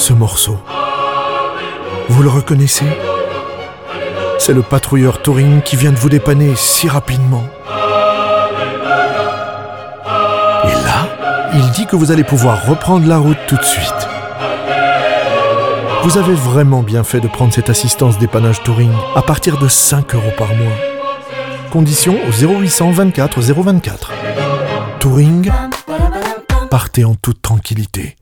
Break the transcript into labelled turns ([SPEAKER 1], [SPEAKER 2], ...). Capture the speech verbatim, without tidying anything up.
[SPEAKER 1] ce morceau. Vous le reconnaissez ? C'est le patrouilleur Touring qui vient de vous dépanner si rapidement. Et là, il dit que vous allez pouvoir reprendre la route tout de suite. Vous avez vraiment bien fait de prendre cette assistance dépannage Touring à partir de cinq euros par mois. Conditions au zéro huit cent vingt-quatre zéro vingt-quatre. Touring, partez en toute tranquillité.